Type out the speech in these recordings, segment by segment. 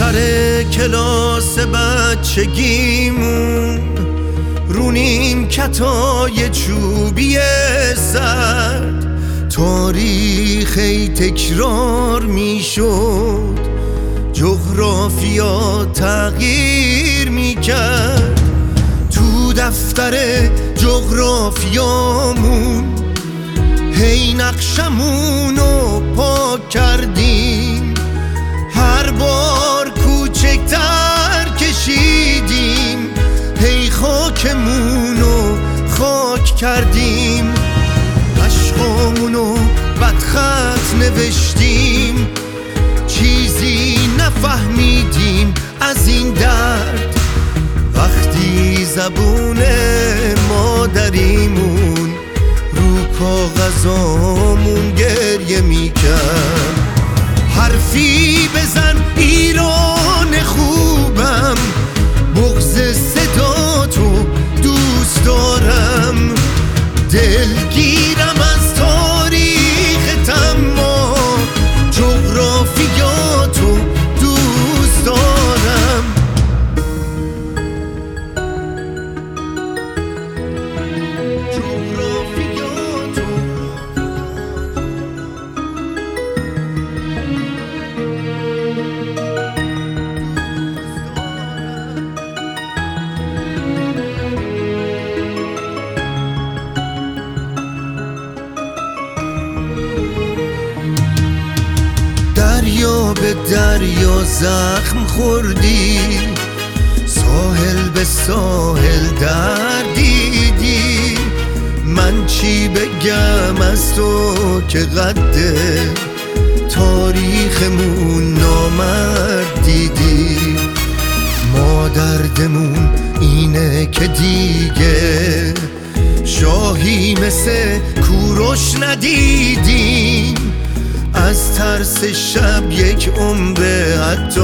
سر کلاس بچگیمون رو نیمکتای چوبی سرد تاریخی تکرار میشد، جغرافیا تغییر میکرد. تو دفتر جغرافیامون هی نقشمونو پاک کردیم، هر بار کوچکتر کشیدیم، هی خاکمونو خاک کردیم. عشقامونو بدخط نوشتیم، چیزی نفهمیدیم از این درد. وقتی زبون مادریمون رو کاغذامون گریه میکرد. حرفی بزن ایران خوبم، بغض صدا تو دوست دارم، دلگیرم از تاریخت اما جغرافیاتو دوست دارم. دریا به دریا زخم خوردی، ساحل به ساحل دردیدی. من چی بگم از تو که قد تاریخمون نامرد دیدی. ما دردمون اینه که دیگه شاهی مثل کوروش ندیدیم، از ترس شب یک عمر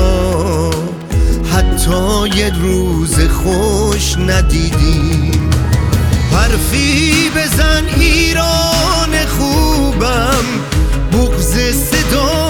حتی یه روز خوش ندیدیم. حرفی بزن ایران خوبم، بغض صدا